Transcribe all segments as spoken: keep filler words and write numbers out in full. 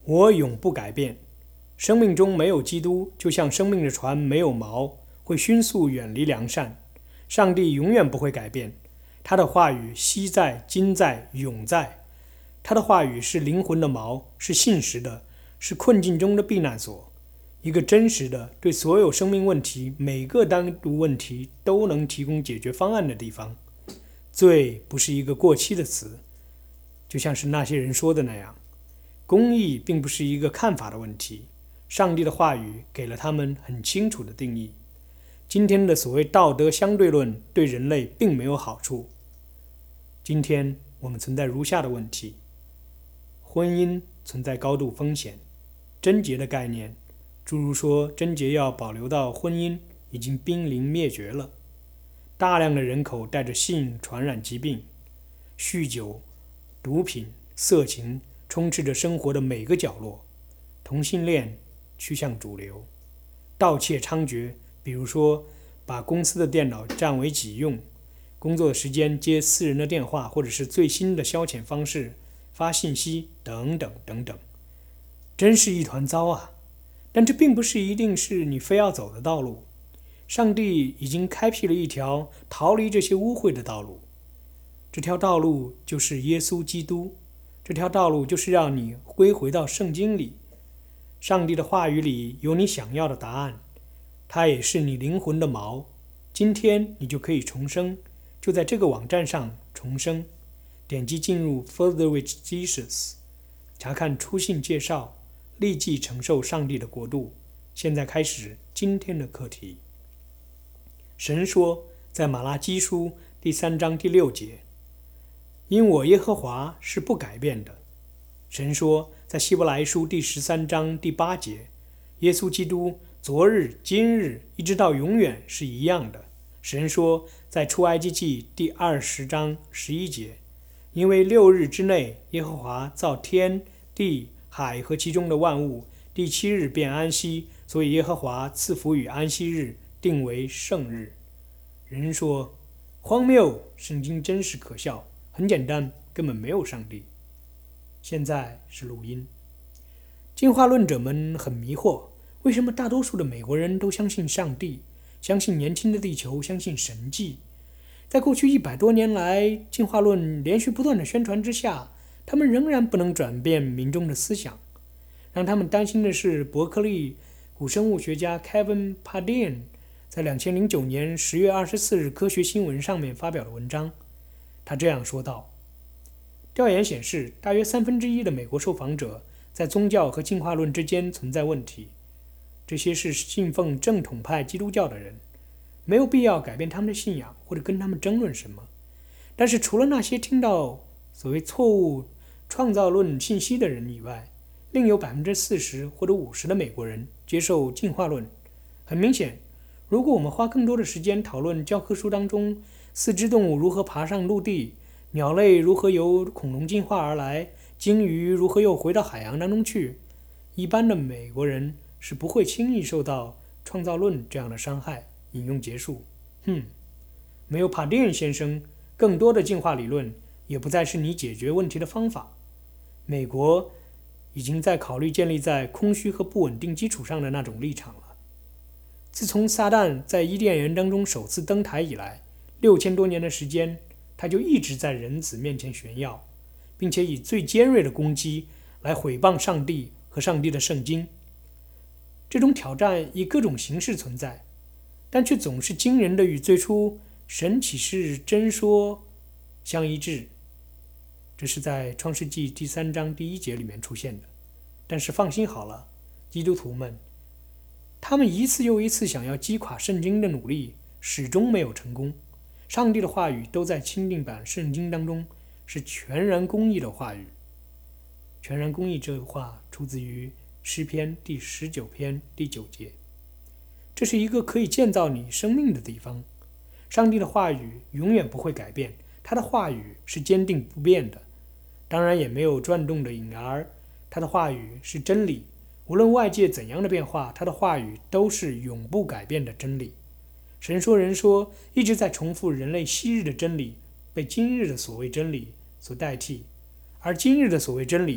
我永不改变。生命中没有基督，就像生命的船没有锚，会迅速远离良善。上帝永远不会改变，他的话语昔在、今在、永在。他的话语是灵魂的锚，是信实的，是困境中的避难所，一个真实的对所有生命问题每个单独问题都能提供解决方案的地方。罪不是一个过期的词，就像是那些人说的那样，公义并不是一个看法的问题，上帝的话语给了他们很清楚的定义。今天的所谓道德相对论对人类并没有好处。今天我们存在如下的问题：婚姻存在高度风险，贞洁的概念，诸如说贞洁要保留到婚姻，已经濒临灭绝了。大量的人口带着性传染疾病，酗酒、毒品、色情充斥着生活的每个角落，同性恋趋向主流，盗窃猖獗，比如说把公司的电脑占为己用，工作的时间接私人的电话，或者是最新的消遣方式发信息等等等等，真是一团糟啊！但这并不是一定是你非要走的道路。上帝已经开辟了一条逃离这些污秽的道路，这条道路就是耶稣基督，这条道路就是让你归回到圣经里。上帝的话语里有你想要的答案，它也是你灵魂的锚。今天你就可以重生，就在这个网站上重生，点击进入 Further with Jesus， 查看初信介绍，立即承受上帝的国度。现在开始今天的课题。神说，在马拉基书第三章第六节，因我耶和华是不改变的。神说，在希伯来书第十三章第八节，耶稣基督昨日、今日一直到永远是一样的。神说，在出埃及记第二十章十一节，因为六日之内耶和华造天地海和其中的万物，第七日便安息，所以耶和华赐福与安息日，定为圣日。人说，荒谬，圣经真是可笑。很简单，根本没有上帝。现在是录音。进化论者们很迷惑，为什么大多数的美国人都相信上帝，相信年轻的地球，相信神迹？在过去一百多年来，进化论连续不断的宣传之下，他们仍然不能转变民众的思想。让他们担心的是，伯克利古生物学家 Kevin Pardine 在二零零九年十月二十四日科学新闻上面发表的文章。他这样说道：调研显示，大约三分之一的美国受访者在宗教和进化论之间存在问题。这些是信奉正统派基督教的人，没有必要改变他们的信仰或者跟他们争论什么。但是除了那些听到所谓错误创造论信息的人以外，另有 百分之四十 或者五十 的美国人接受进化论。很明显，如果我们花更多的时间讨论教科书当中四肢动物如何爬上陆地，鸟类如何由恐龙进化而来，鲸鱼如何又回到海洋当中去，一般的美国人是不会轻易受到创造论这样的伤害。引用结束。哼，没有帕丁先生，更多的进化理论也不再是你解决问题的方法。美国已经在考虑建立在空虚和不稳定基础上的那种立场了。自从撒旦在伊甸园当中首次登台以来，六千多年的时间，他就一直在人子面前炫耀，并且以最尖锐的攻击来毁谤上帝和上帝的圣经。这种挑战以各种形式存在，但却总是惊人的与最初神启示真说相一致。这是在创世纪第三章第一节里面出现的。但是放心好了，基督徒们，他们一次又一次想要击垮圣经的努力始终没有成功。上帝的话语都在钦定版圣经当中是全然公义的话语。全然公义这话出自于诗篇第十九篇第九节。这是一个可以建造你生命的地方。上帝的话语永远不会改变，他的话语是坚定不变的，当然也没有转动的影儿。他的话语是真理，无论外界怎样的变化，他的话语都是永不改变的真理。神说人说一直在重复人类昔日的真理，被今日的所谓真理所代替，而今日的所谓真理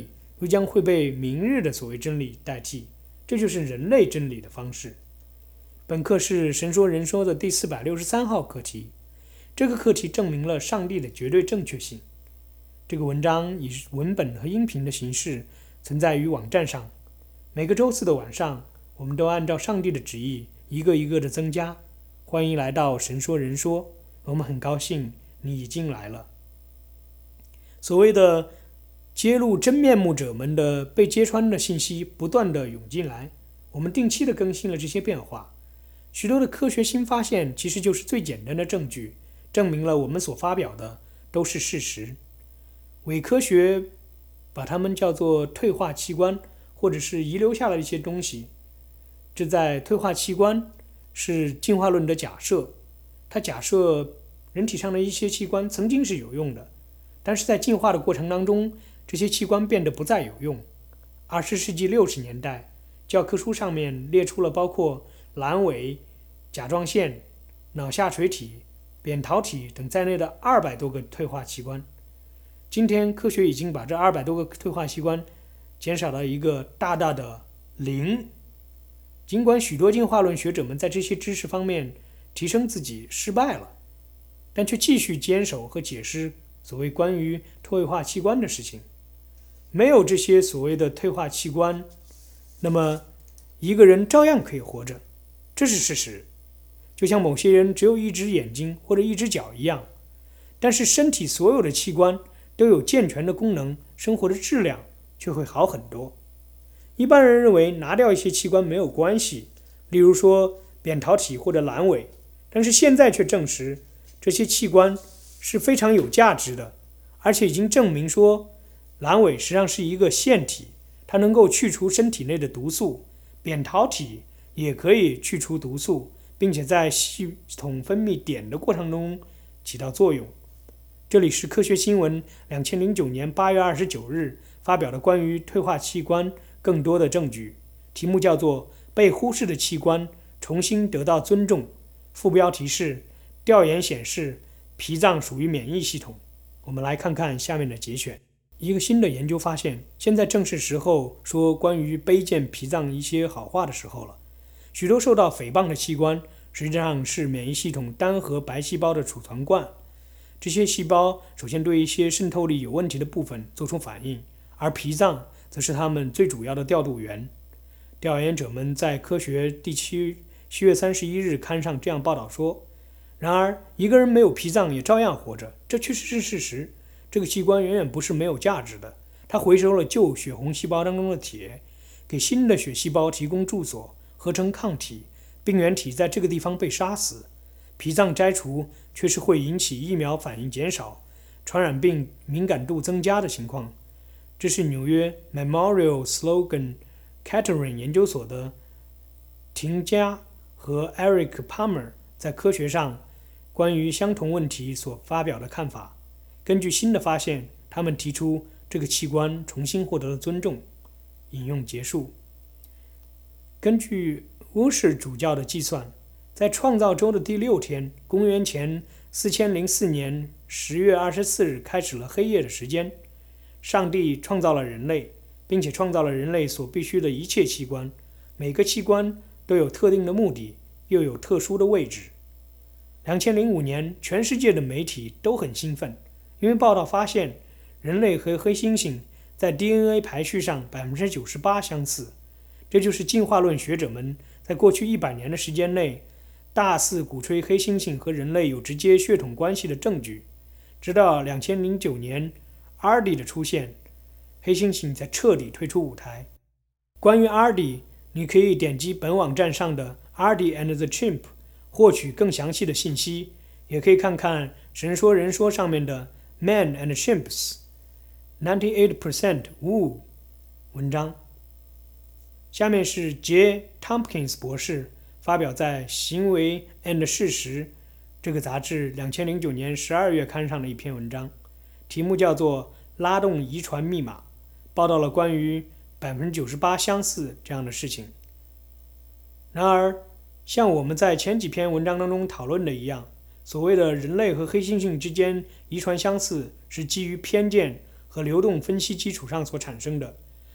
又将会被明日的所谓真理代替，这就是人类真理的方式。本课是神说人说的第四百六十三号课题，这个课题证明了上帝的绝对正确性。这个文章以文本和音频的形式存在于网站上，每个周四的晚上，我们都按照上帝的旨意一个一个的增加。欢迎来到神说人说，我们很高兴你已经来了。所谓的揭露真面目者们的被揭穿的信息不断的涌进来，我们定期的更新了这些变化。许多的科学新发现其实就是最简单的证据，证明了我们所发表的都是事实。伪科学把它们叫做退化器官，或者是遗留下来的一些东西。这在退化器官是进化论的假设，它假设人体上的一些器官曾经是有用的，但是在进化的过程当中，这些器官变得不再有用。二十世纪六十年代，教科书上面列出了包括阑尾、甲状腺、脑下垂体、扁桃体等在内的二百多个退化器官。今天科学已经把这二百多个退化器官减少到一个大大的零。尽管许多进化论学者们在这些知识方面提升自己失败了，但却继续坚守和解释所谓关于退化器官的事情。没有这些所谓的退化器官，那么一个人照样可以活着，这是事实。就像某些人只有一只眼睛或者一只脚一样，但是身体所有的器官都有健全的功能，生活的质量却会好很多。一般人认为拿掉一些器官没有关系，例如说扁桃体或者阑尾，但是现在却证实这些器官是非常有价值的，而且已经证明说阑尾实际上是一个腺体，它能够去除身体内的毒素，扁桃体也可以去除毒素，并且在系统分泌碘的过程中起到作用。这里是科学新闻二零零九年八月二十九日发表的关于退化器官更多的证据，题目叫做被忽视的器官重新得到尊重，副标题是调研显示脾脏属于免疫系统。我们来看看下面的节选。一个新的研究发现，现在正是时候说关于卑贱脾脏一些好话的时候了。许多受到诽谤的器官实际上是免疫系统单核白细胞的储存罐，这些细胞首先对一些渗透力有问题的部分做出反应，而脾脏则是它们最主要的调度源。调研者们在科学第七月三十一日刊上这样报道说，然而一个人没有脾脏也照样活着，这确实是事实。这个器官远远不是没有价值的，它回收了旧血红细胞当中的铁，给新的血细胞提供住所，合成抗体，病原体在这个地方被杀死。脾脏摘除却是会引起疫苗反应减少、传染病敏感度增加的情况。这是纽约 Memorial Sloan Kettering 研究所的廷加和 Eric Palmer 在科学上关于相同问题所发表的看法。根据新的发现，他们提出这个器官重新获得了尊重。引用结束。根据乌什主教的计算，在创造周的第六天，公元前四千零四年十月二十四日开始了黑夜的时间。上帝创造了人类，并且创造了人类所必需的一切器官，每个器官都有特定的目的，又有特殊的位置。二零零五年，全世界的媒体都很兴奋，因为报道发现人类和黑猩猩在 D N A 排序上 百分之九十八 相似。这就是进化论学者们在过去一百年的时间内大肆鼓吹黑猩猩和人类有直接血统关系的证据。直到二零零九年 R D 的出现，黑猩猩才彻底退出舞台。关于 R D， 你可以点击本网站上的 R D and the Chimp 获取更详细的信息，也可以看看神说人说上面的 Man and Chimps ninety-eight percent Woo 文章。下面是 J. Tompkins 博士发表在《行为 and 事实》这个杂志二零零九年十二月刊上的一篇文章，题目叫做拉动遗传密码，报道了关于 百分之九十八 相似这样的事情。然而，像我们在前几篇文章当中讨论的一样，所谓的人类和黑猩猩之间遗传相似是基于偏见和流动分析基础上所产生的，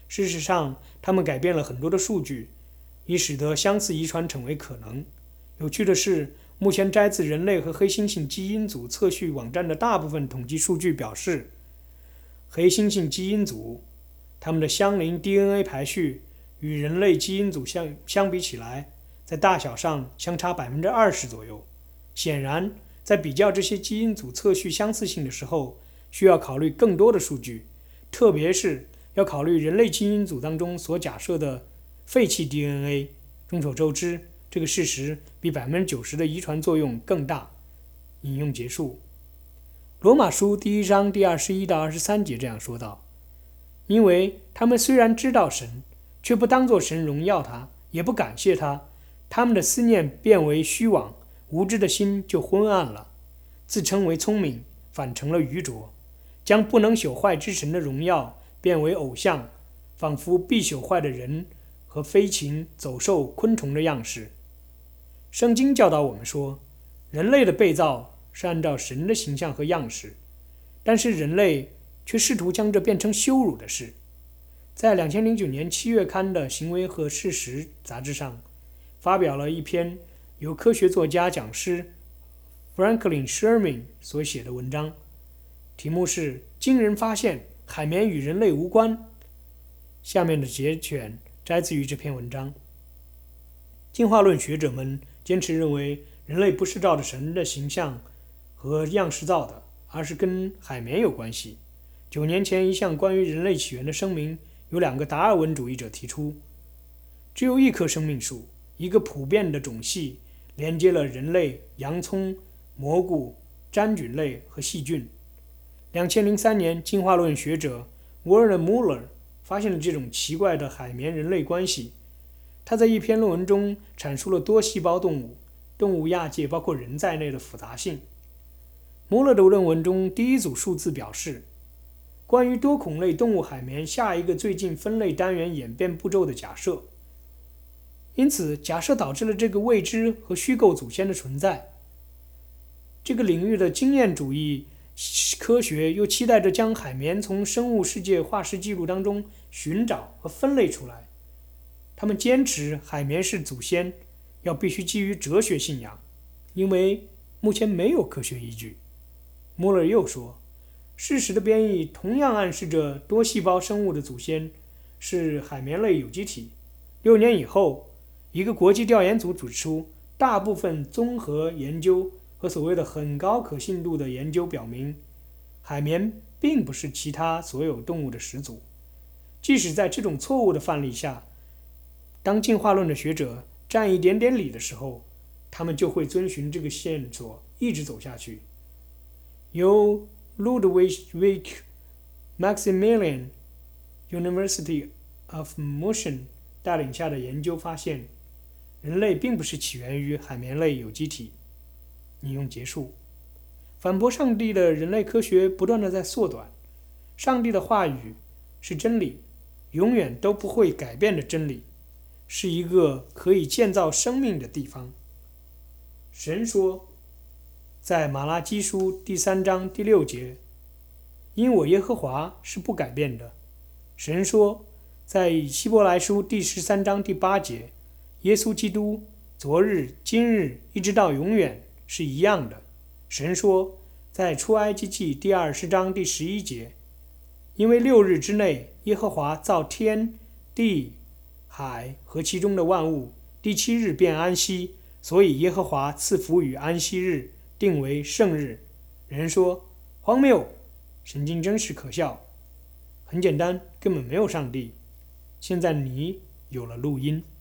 事实上，他们改变了很多的数据，以使得相似遗传成为可能。有趣的是，目前摘自人类和黑猩猩基因组测序网站的大部分统计数据表示，黑猩猩基因组它们的相邻 D N A 排序与人类基因组相相比起来，在大小上相差 百分之二十 左右。显然，在比较这些基因组测序相似性的时候，需要考虑更多的数据，特别是要考虑人类基因组当中所假设的废弃 D N A。众所周知，这个事实比 百分之九十 的遗传作用更大。引用结束。罗马书第一章第二十一到二十三节这样说道：因为他们虽然知道神，却不当作神荣耀他，也不感谢他，他们的思念变为虚妄，无知的心就昏暗了，自称为聪明，反成了愚拙，将不能朽坏之神的荣耀变为偶像，仿佛必朽坏的人和飞禽、走兽、昆虫的样式。圣经教导我们说，人类的被造是按照神的形象和样式，但是人类却试图将这变成羞辱的事。在两千零九年七月刊的《行为和事实》杂志上，发表了一篇由科学作家讲师 Franklin Sherman 所写的文章，题目是惊人发现，海绵与人类无关。下面的节选摘自于这篇文章。进化论学者们坚持认为，人类不是照着神的形象和样式造的，而是跟海绵有关系。九年前，一项关于人类起源的声明由两个达尔文主义者提出，只有一棵生命树，一个普遍的种系，连接了人类、洋葱、蘑菇、真菌类和细菌。两千零三年，进化论学者 Werner Muller 发现了这种奇怪的海绵人类关系。他在一篇论文中阐述了多细胞动物、动物亚界包括人在内的复杂性。穆勒的论文中第一组数字表示，关于多孔类动物海绵下一个最近分类单元演变步骤的假设。因此，假设导致了这个未知和虚构祖先的存在。这个领域的经验主义科学又期待着将海绵从生物世界化石记录当中寻找和分类出来。他们坚持海绵是祖先，要必须基于哲学信仰，因为目前没有科学依据。穆勒又说，事实的编译同样暗示着多细胞生物的祖先是海绵类有机体。六年以后，一个国际调研组指出，大部分综合研究和所谓的很高可信度的研究表明，海绵并不是其他所有动物的始祖。即使在这种错误的范例下，当进化论的学者占一点点理的时候，他们就会遵循这个线索一直走下去。由 Ludwig Maximilian University of München 带领下的研究发现，人类并不是起源于海绵类有机体。引用结束。反驳上帝的人类科学不断地在缩短。上帝的话语是真理，永远都不会改变的真理，是一个可以建造生命的地方。神说，在马拉基书第三章第六节，因我耶和华是不改变的。神说，在希伯来书第十三章第八节，耶稣基督昨日、今日一直到永远是一样的。神说，在出埃及记第二十章第十一节，因为六日之内耶和华造天地海和其中的万物，第七日便安息，所以耶和华赐福与安息日，定为圣日。人说，荒谬，神经真是可笑。很简单，根本没有上帝。现在你有了录音。